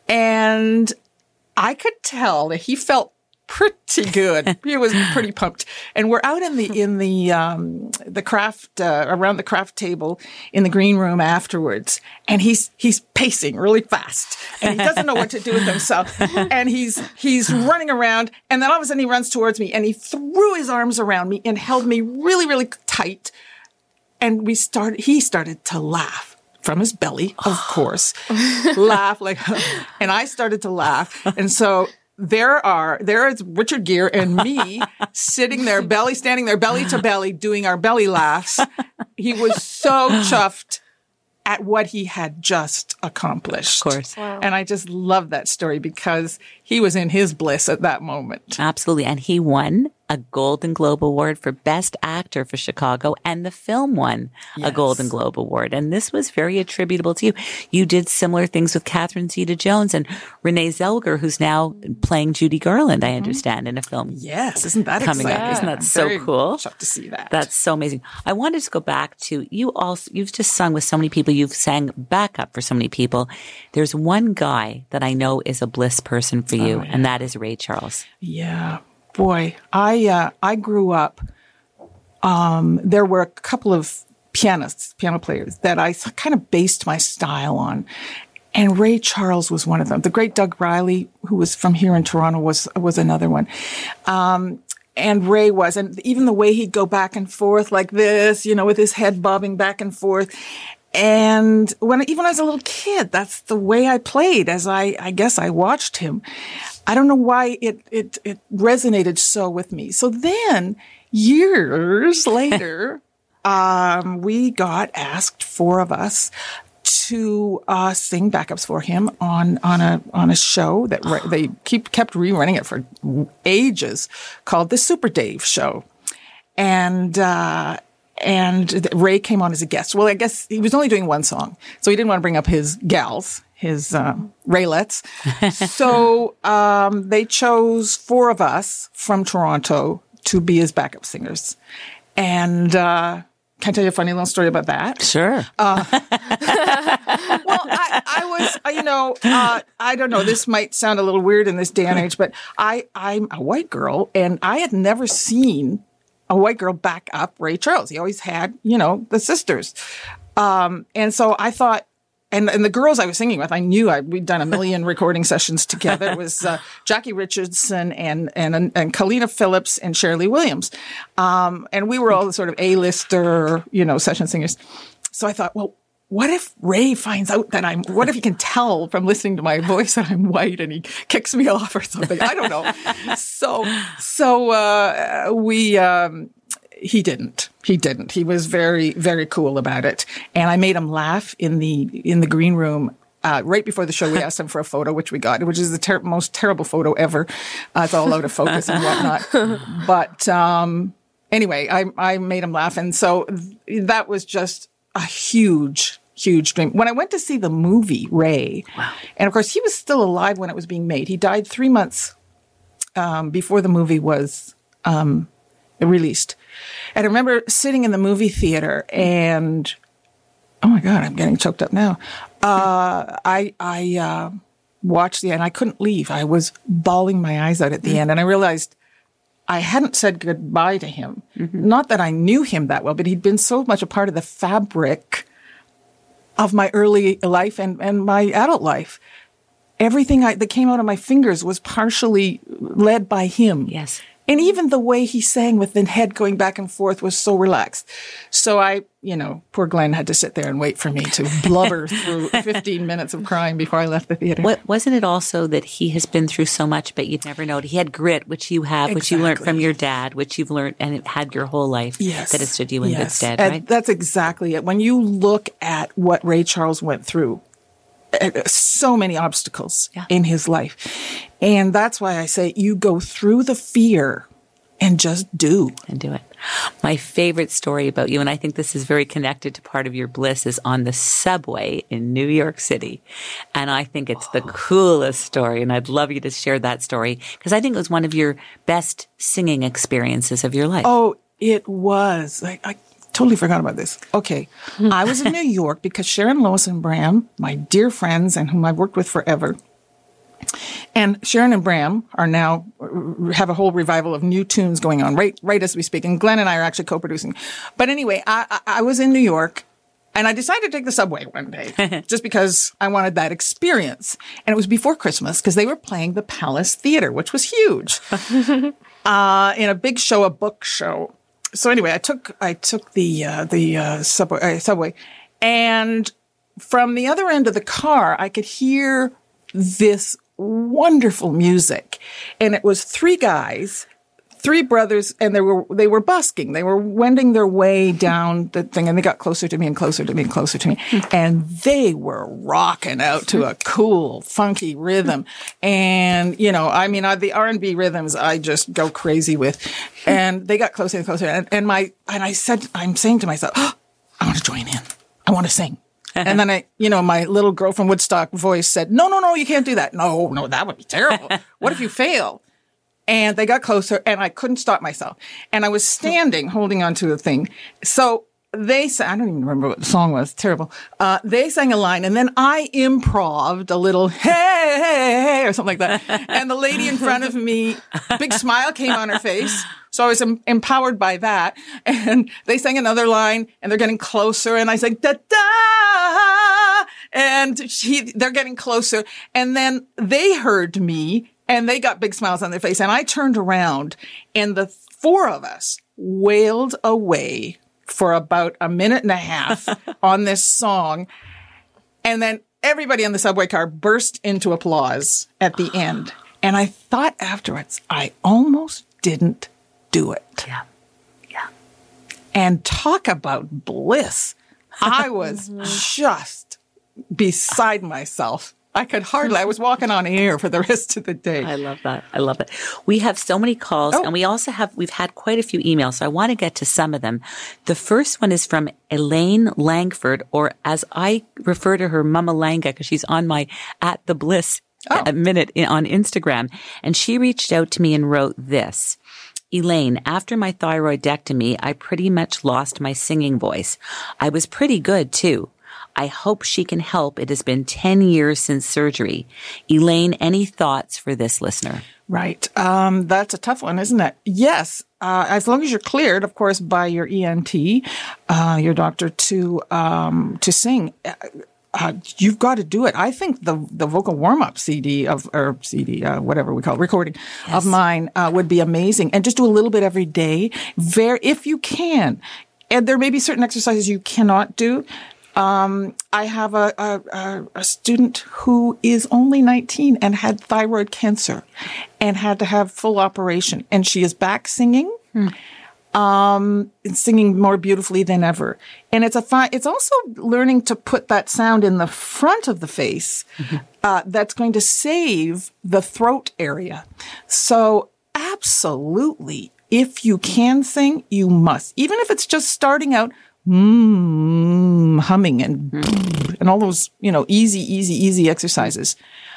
S3: And I could tell that he felt pretty good. He was pretty pumped. And we're out in the, in the, um, the craft, uh, around the craft table in the green room afterwards. And he's, he's pacing really fast and he doesn't know what to do with himself. And he's, he's running around. And then all of a sudden he runs towards me and he threw his arms around me and held me really, really tight. And we started, he started to laugh. From his belly, of course, laugh like, and I started to laugh. And so there are, there is Richard Gere and me sitting there, belly, standing there, belly to belly, doing our belly laughs. He was so chuffed at what he had just accomplished.
S2: Of course.
S9: Wow.
S3: And I just love that story because he was in his bliss at that moment.
S2: Absolutely. And he won a Golden Globe Award for Best Actor for Chicago, and the film won yes. a Golden Globe Award. And this was very attributable to you. You did similar things with Catherine Zeta-Jones and Renee Zellweger, who's now playing Judy Garland, I understand, in a film.
S3: Yes, isn't that
S2: coming
S3: exciting?
S2: up. Isn't that so
S3: Very
S2: cool?
S3: Chuffed to see that.
S2: That's so amazing. I wanted to go back to you. Also, you've just sung with so many people. You've sang backup for so many people. There's one guy that I know is a bliss person for you, oh, yeah. and that is Ray Charles.
S3: Yeah. Boy, I uh, I grew up, um, there were a couple of pianists, piano players that I kind of based my style on. And Ray Charles was one of them. The great Doug Riley, who was from here in Toronto, was was another one. Um, and Ray was, and even the way he'd go back and forth like this, you know, with his head bobbing back and forth. And when, even as a little kid, that's the way I played as I, I guess I watched him. I don't know why it, it, it resonated so with me. So then years later, um, we got asked, four of us, to, uh, sing backups for him on, on a, on a show that re- they keep, kept rerunning it for ages called the Super Dave Show. And, uh, And Ray came on as a guest. Well, I guess he was only doing one song, so he didn't want to bring up his gals, his um, Raylets. So um, they chose four of us from Toronto to be his backup singers. And uh, can I tell you a funny little story about that?
S2: Sure.
S3: Uh, well, I, I was, uh, you know, uh, I don't know, this might sound a little weird in this day and age, but I, I'm a white girl, and I had never seen a white girl back up Ray Charles. He always had, you know, the sisters. Um, and so I thought, And and the girls I was singing with, I knew I, we'd done a million recording sessions together. It was uh, Jackie Richardson and and and Kalina Phillips and Shirley Williams, um, and we were all sort of A-lister, you know, session singers. So I thought, well, what if Ray finds out that I'm? What if he can tell from listening to my voice that I'm white and he kicks me off or something? I don't know. so so uh, we. Um, He didn't. He didn't. He was very, very cool about it. And I made him laugh in the in the green room uh, right before the show. We asked him for a photo, which we got, which is the ter- most terrible photo ever. Uh, it's all out of focus and whatnot. But um, anyway, I, I made him laugh. And so th- that was just a huge, huge dream. When I went to see the movie Ray, wow. And of course, he was still alive when it was being made. He died three months um, before the movie was um, released. And I remember sitting in the movie theater and, oh my God, I'm getting choked up now. Uh, I, I, uh, watched the end. I couldn't leave. I was bawling my eyes out at the mm-hmm. end. And I realized I hadn't said goodbye to him. Mm-hmm. Not that I knew him that well, but he'd been so much a part of the fabric of my early life and, and my adult life. Everything I, that came out of my fingers was partially led by him.
S2: Yes.
S3: And even the way he sang with the head going back and forth was so relaxed. So I, you know, poor Glenn had to sit there and wait for me to blubber through fifteen minutes of crying before I left the theater.
S2: What, wasn't it also that he has been through so much, but you'd never know it? He had grit, which you have, exactly. which you learned from your dad, which you've learned and it had your whole life
S3: yes.
S2: that has stood you in
S3: yes.
S2: good stead,
S3: and
S2: right?
S3: That's exactly it. When you look at what Ray Charles went through, so many obstacles yeah. in his life. And that's why I say you go through the fear and just do.
S2: And do it. My favorite story about you, and I think this is very connected to part of your bliss, is on the subway in New York City. And I think it's the coolest story. And I'd love you to share that story because I think it was one of your best singing experiences of your life.
S3: Oh, it was. I, I totally forgot about this. Okay. I was in New York because Sharon, Lois, and Bram, my dear friends and whom I've worked with forever, and Sharon and Bram are now, have a whole revival of new tunes going on right right as we speak. And Glenn and I are actually co-producing. But anyway, I, I, I was in New York and I decided to take the subway one day just because I wanted that experience. And it was before Christmas because they were playing the Palace Theater, which was huge, uh, in a big show, a book show. So anyway, I took I took the uh, the uh, subway, uh, subway, and from the other end of the car, I could hear this wonderful music, and it was three guys, three brothers, and they were they were busking. They were wending their way down the thing, and they got closer to me and closer to me and closer to me, and they were rocking out to a cool, funky rhythm. And you know, I mean, I, the R and B rhythms I just go crazy with. And they got closer and closer, and, and my and I said, I'm saying to myself, oh, I want to join in. I want to sing. And then I, you know, my little girl from Woodstock voice said, no, no, no, you can't do that. No, no, that would be terrible. What if you fail? And they got closer and I couldn't stop myself. And I was standing holding onto the thing. So they sang, I don't even remember what the song was. Terrible. Uh, they sang a line and then I improv'd a little, hey, hey, hey, or something like that. And the lady in front of me, a big smile came on her face. So I was em- empowered by that. And they sang another line and they're getting closer. And I sang, da, da. And she, they're getting closer. And then they heard me and they got big smiles on their face. And I turned around and the four of us wailed away for about a minute and a half on this song. And then everybody in the subway car burst into applause at the end. And I thought afterwards, I almost didn't do it.
S2: Yeah. Yeah.
S3: And talk about bliss. I was just beside myself. I could hardly, I was walking on air for the rest of the day.
S2: I love that. I love it. We have so many calls oh. and we also have, we've had quite a few emails. So I want to get to some of them. The first one is from Elaine Langford, or as I refer to her, Mama Langa, because she's on my at the bliss oh. minute on Instagram. And she reached out to me and wrote this. Elaine, after my thyroidectomy, I pretty much lost my singing voice. I was pretty good too. I hope she can help. It has been ten years since surgery. Elaine, any thoughts for this listener?
S3: Right. Um, that's a tough one, isn't it? Yes. Uh, as long as you're cleared, of course, by your E N T, uh, your doctor to, um, to sing, uh, you've got to do it. I think the, the vocal warm-up C D of, or C D, uh, whatever we call it, recording yes. of mine, uh, would be amazing. And just do a little bit every day. Very, if you can. And there may be certain exercises you cannot do. Um, I have a, a, a student who is only nineteen and had thyroid cancer and had to have full operation. And she is back singing, hmm. um, and singing more beautifully than ever. And it's a fine, it's also learning to put that sound in the front of the face, mm-hmm. uh, that's going to save the throat area. So absolutely, if you can sing, you must. Even if it's just starting out Mm, humming and mm. and all those, you know, easy, easy, easy exercises.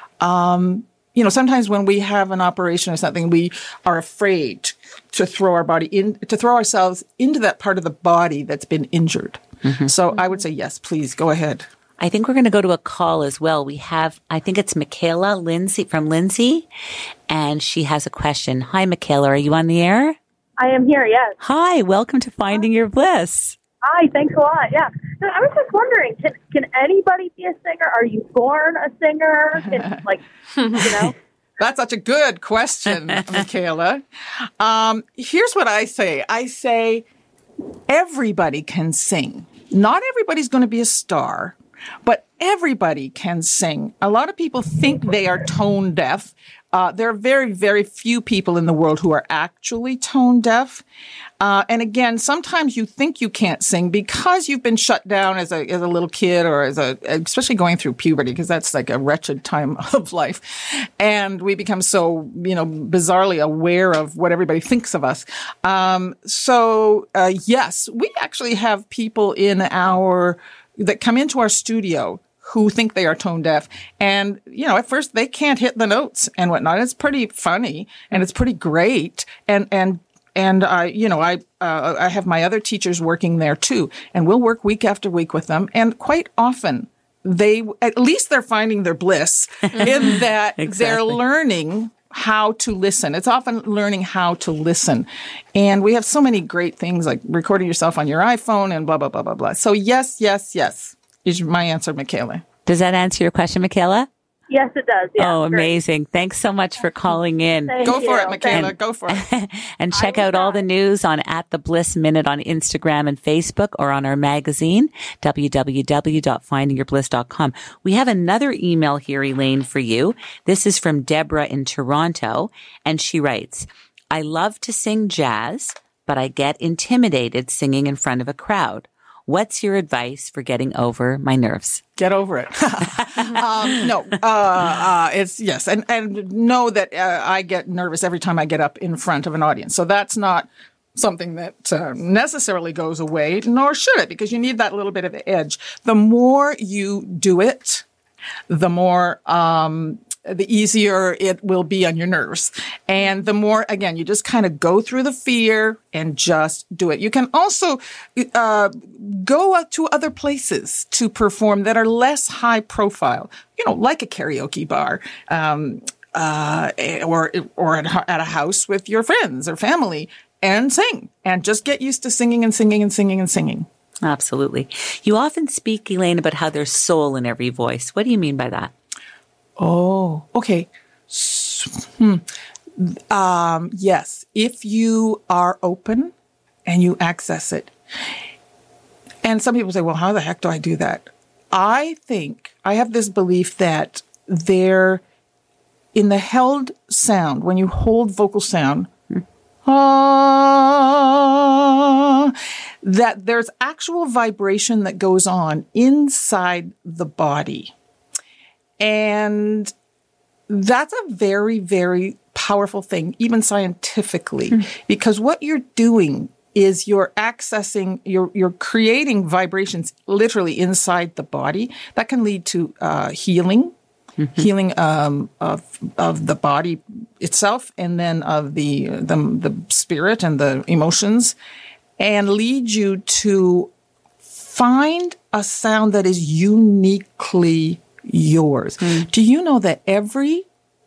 S3: Um, you know, sometimes when we have an operation or something, we are afraid to throw our body in, to throw ourselves into that part of the body that's been injured. Mm-hmm. So I would say, yes, please go ahead.
S2: I think we're going to go to a call as well. We have, I think it's Michaela Lindsay from Lindsay, and she has a question. Hi, Michaela. Are you on the air?
S10: I am here, yes.
S2: Hi. Welcome to Finding Your Bliss.
S10: Hi, thanks a lot. Yeah. So I was just wondering, can can anybody be a singer? Are you born a singer? Can, like, you know?
S3: That's such a good question, Michaela. Um, here's what I say. I say everybody can sing. Not everybody's going to be a star, but everybody can sing. A lot of people think they are tone deaf. Uh, there are very, very few people in the world who are actually tone deaf. Uh, and again, sometimes you think you can't sing because you've been shut down as a, as a little kid or as a, especially going through puberty, because that's like a wretched time of life. And we become so, you know, bizarrely aware of what everybody thinks of us. Um, so, uh, yes, we actually have people in our, that come into our studio who think they are tone deaf. And, you know, at first they can't hit the notes and whatnot. It's pretty funny and it's pretty great. And, and, and I, you know, I, uh, I have my other teachers working there too, and we'll work week after week with them. And quite often they, at least they're finding their bliss in that exactly. They're learning how to listen. It's often learning how to listen. And we have so many great things like recording yourself on your iPhone and blah, blah, blah, blah, blah. So yes, yes, yes. Is my answer, Michaela.
S2: Does that answer your question, Michaela?
S10: Yes, it does. Yeah,
S2: oh, amazing. Great. Thanks so much for calling in.
S10: Thank
S3: Go
S10: you.
S3: for it, Michaela.
S10: Thanks.
S3: Go for it.
S2: And check out all the news on at the Bliss Minute on Instagram and Facebook, or on our magazine, w w w dot finding your bliss dot com. We have another email here, Elaine, for you. This is from Deborah in Toronto, and she writes, I love to sing jazz, but I get intimidated singing in front of a crowd. What's your advice for getting over my nerves?
S3: Get over it. um, no, uh, uh, it's yes. And, and know that uh, I get nervous every time I get up in front of an audience. So that's not something that uh, necessarily goes away, nor should it, because you need that little bit of edge. The more you do it, the more, um, the easier it will be on your nerves. And the more, again, you just kind of go through the fear and just do it. You can also uh, go to other places to perform that are less high profile, you know, like a karaoke bar, um, uh, or, or at a house with your friends or family, and sing and just get used to singing and singing and singing and singing.
S2: Absolutely. You often speak, Elaine, about how there's soul in every voice. What do you mean by that?
S3: Oh, okay. Hmm. Um, yes. If you are open and you access it. And some people say, well, how the heck do I do that? I think I have this belief that there, in the held sound, when you hold vocal sound, ah, that there's actual vibration that goes on inside the body. And that's a very, very powerful thing, even scientifically, mm. because what you're doing is you're accessing, you're, you're creating vibrations literally inside the body that can lead to uh, healing mm-hmm. healing um, of of the body itself, and then of the, the the spirit and the emotions, and lead you to find a sound that is uniquely yours. Mm. Do you know that every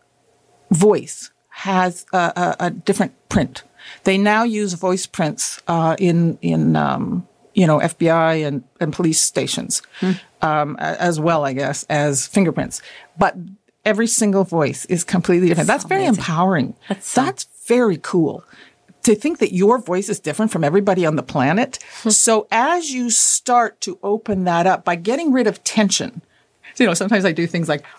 S3: voice has a, a, a different print? They now use voice prints uh, in in um, you know F B I and, and police stations mm. um, as well, I guess, as fingerprints. But every single voice is completely different. That's, That's so very amazing. Empowering. That's, so- That's very cool. To think that your voice is different from everybody on the planet. So as you start to open that up by getting rid of tension, you know, sometimes I do things like,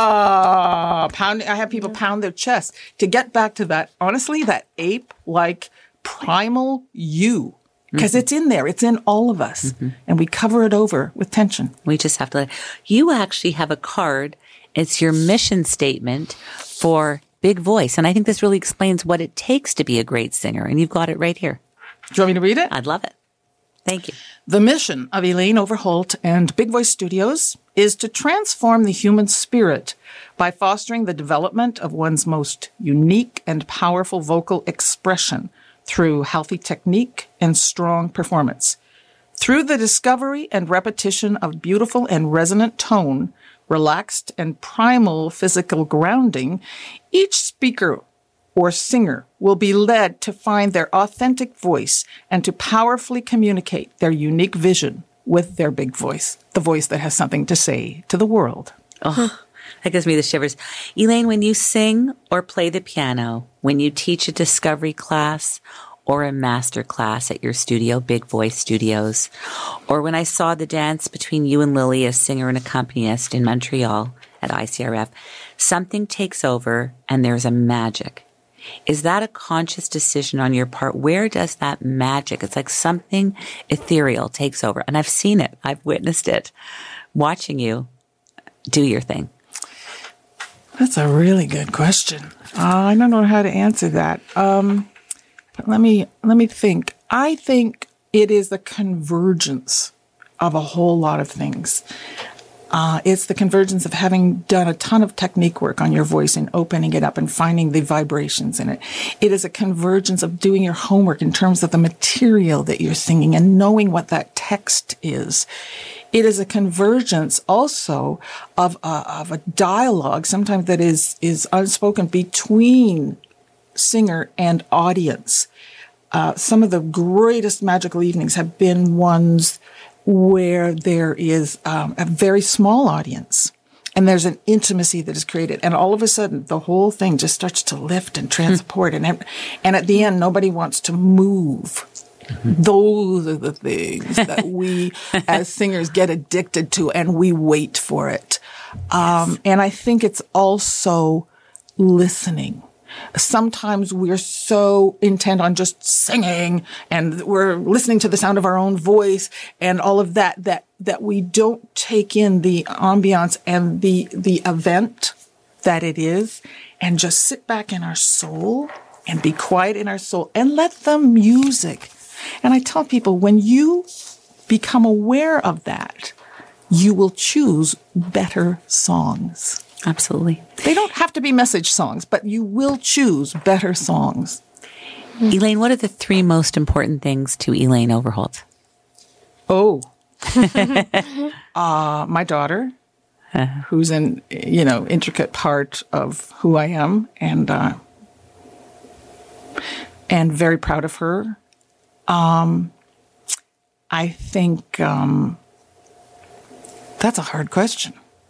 S3: ah, pound. I have people pound their chest to get back to that, honestly, that ape-like primal you. Because mm-hmm. it's in there. It's in all of us. Mm-hmm. And we cover it over with tension.
S2: We just have to let you actually have a card. It's your mission statement for Big Voice. And I think this really explains what it takes to be a great singer. And you've got it right here.
S3: Do you want me to read it?
S2: I'd love it. Thank you.
S3: The mission of Elaine Overholt and Big Voice Studios is to transform the human spirit by fostering the development of one's most unique and powerful vocal expression through healthy technique and strong performance. Through the discovery and repetition of beautiful and resonant tone, relaxed and primal physical grounding, each speaker or singer will be led to find their authentic voice and to powerfully communicate their unique vision with their big voice, the voice that has something to say to the world.
S2: Oh, that gives me the shivers. Elaine, when you sing or play the piano, when you teach a discovery class or a master class at your studio, Big Voice Studios, or when I saw the dance between you and Lily as singer and accompanist in Montreal at I C R F, something takes over and there's a magic. Is that a conscious decision on your part? Where does that magic? It's like something ethereal takes over. And I've seen it. I've witnessed it. Watching you do your thing.
S3: That's a really good question. Uh, I don't know how to answer that. Um, but let me let me think. I think it is the convergence of a whole lot of things. Uh, it's the convergence of having done a ton of technique work on your voice and opening it up and finding the vibrations in it. It is a convergence of doing your homework in terms of the material that you're singing and knowing what that text is. It is a convergence also of a, of a dialogue, sometimes that is, is unspoken between singer and audience. Uh, some of the greatest magical evenings have been ones where there is um, a very small audience and there's an intimacy that is created. And all of a sudden, the whole thing just starts to lift and transport. and And at the end, nobody wants to move. Mm-hmm. Those are the things that we as singers get addicted to, and we wait for it. Um, yes. And I think it's also listening. Sometimes we're so intent on just singing and we're listening to the sound of our own voice and all of that, that, that we don't take in the ambiance and the, the event that it is and just sit back in our soul and be quiet in our soul and let the music. And I tell people, when you become aware of that, you will choose better songs.
S2: Absolutely.
S3: They don't have to be message songs, but you will choose better songs.
S2: Elaine, what are the three most important things to Elaine Overholt?
S3: Oh, uh, my daughter, uh, who's an, you know, intricate part of who I am, and uh, and very proud of her. Um, I think um, that's a hard question.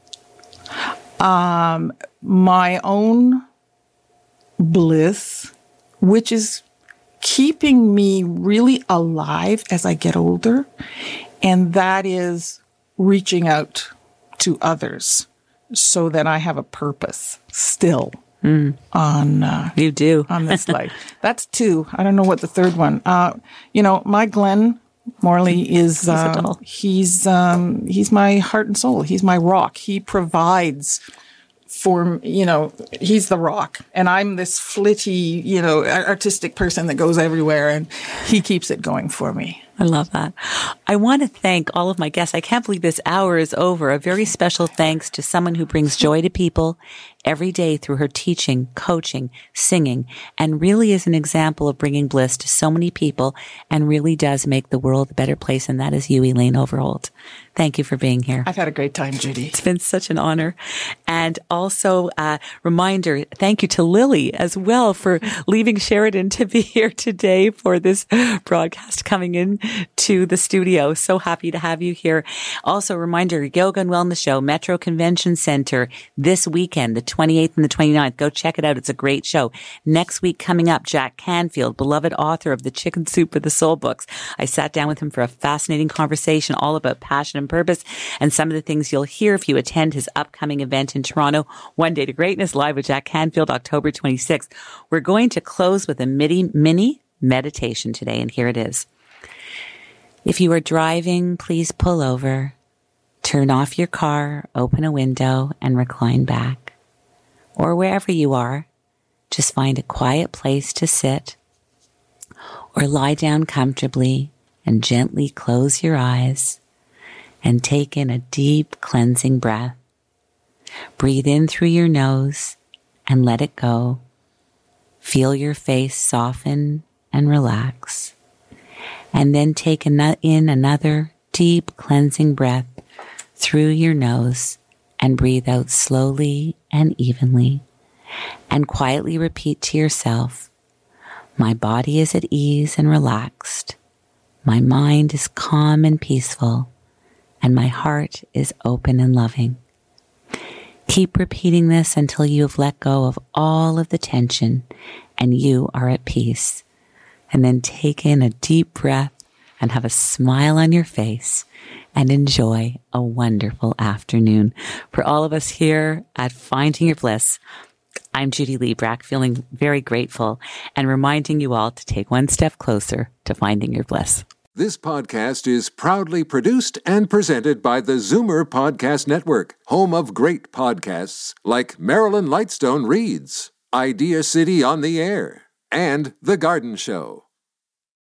S3: Um, my own bliss, which is keeping me really alive as I get older, and that is reaching out to others so that I have a purpose still mm. on uh,
S2: you do
S3: on this life. That's two. I don't know what the third one. Uh, you know, my Glenn Morley is uh, he's um, he's my heart and soul. He's my rock. He provides for, you know, he's the rock, and I'm this flitty, you know, artistic person that goes everywhere, and he keeps it going for me.
S2: I love that. I want to thank all of my guests. I can't believe this hour is over. A very special thanks to someone who brings joy to people every day through her teaching, coaching, singing, and really is an example of bringing bliss to so many people and really does make the world a better place. And that is you, Elaine Overholt. Thank you for being here.
S3: I've had a great time, Judy.
S2: It's been such an honor. And also a reminder, thank you to Lily as well for leaving Sheridan to be here today for this broadcast coming in to the studio. So happy to have you here. Also a reminder, Yoga and Wellness Show, Metro Convention Center this weekend, the twenty-eighth and the twenty-ninth. Go check it out. It's a great show. Next week coming up, Jack Canfield, beloved author of the Chicken Soup for the Soul books. I sat down with him for a fascinating conversation all about passion and purpose and some of the things you'll hear if you attend his upcoming event in Toronto, One Day to Greatness, live with Jack Canfield, October twenty-sixth. We're going to close with a mini, mini meditation today, and here it is. If you are driving, please pull over, turn off your car, open a window, and recline back. Or wherever you are, just find a quiet place to sit or lie down comfortably and gently close your eyes and take in a deep cleansing breath. Breathe in through your nose and let it go. Feel your face soften and relax. And then take in another deep cleansing breath through your nose and breathe out slowly and evenly. And quietly repeat to yourself, my body is at ease and relaxed. My mind is calm and peaceful. And my heart is open and loving. Keep repeating this until you have let go of all of the tension and you are at peace. And then take in a deep breath and have a smile on your face and enjoy a wonderful afternoon. For all of us here at Finding Your Bliss, I'm Judy Librach, feeling very grateful and reminding you all to take one step closer to finding your bliss.
S1: This podcast is proudly produced and presented by the Zoomer Podcast Network, home of great podcasts like Marilyn Lightstone Reads, Idea City on the Air, and The Garden Show.